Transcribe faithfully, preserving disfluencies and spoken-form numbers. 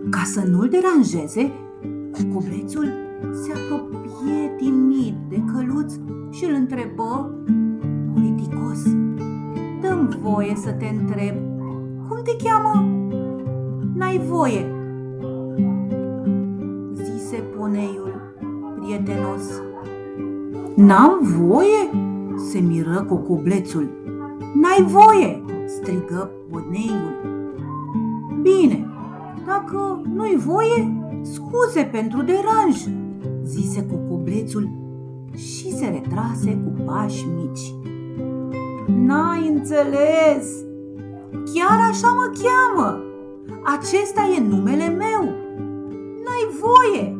Ca să nu-l deranjeze, cuculețul se apropie timid de Căluț și îl întrebă politicos: dă-mi voie să te întreb, cum te cheamă? N-ai voie, zise poneiul prietenos. N-am voie? Se miră cucublețul. N-ai voie, strigă poneiul. Bine, dacă nu-i voie, scuze pentru deranj, zise cucublețul și se retrase cu pași mici. N-ai înțeles, chiar așa mă cheamă, acesta e numele meu, n-ai voie,